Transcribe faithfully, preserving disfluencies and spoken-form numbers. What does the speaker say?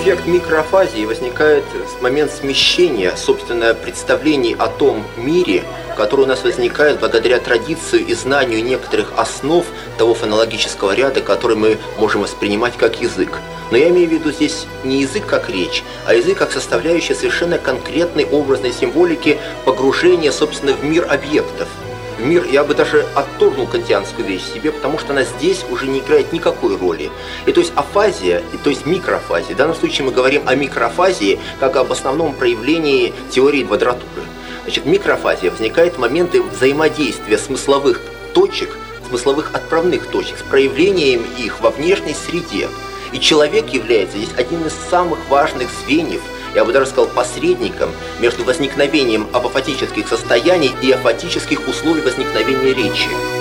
Эффект микроафазии возникает в момент смещения, собственно, представлений о том мире, который у нас возникает благодаря традиции и знанию некоторых основ того фонологического ряда, который мы можем воспринимать как язык. Но я имею в виду здесь не язык как речь, а язык как составляющая совершенно конкретной образной символики погружения, собственно, в мир объектов. В мир, я бы даже отторгнул кантианскую вещь себе, потому что она здесь уже не играет никакой роли. И то есть афазия, и то есть микроафазия. В данном случае мы говорим о микроафазии как об основном проявлении теории квадратуры. Значит, микроафазия возникает в моменты взаимодействия смысловых точек, смысловых отправных точек с проявлением их во внешней среде. И человек является здесь одним из самых важных звеньев, я бы даже сказал, посредником между возникновением апофатических состояний и афатических условий возникновения речи.